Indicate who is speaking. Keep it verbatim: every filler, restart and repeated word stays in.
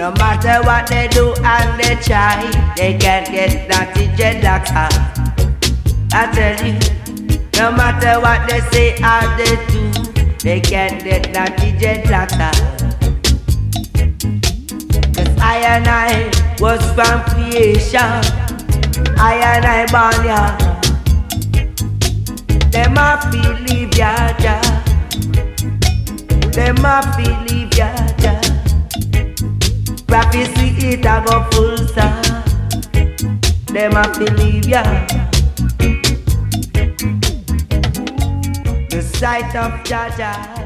Speaker 1: No matter what they do and they try, they can't get naughty dreadlocks out. I tell you, no matter what they say or they do, they can't get naughty dreadlocks out. Cause I and I was from creation, I and I born ya. Them a believe ya, ya. Them a believe ya, ya. Prophecy it a go full star. Them a believe ya. The sight of Jah Jah.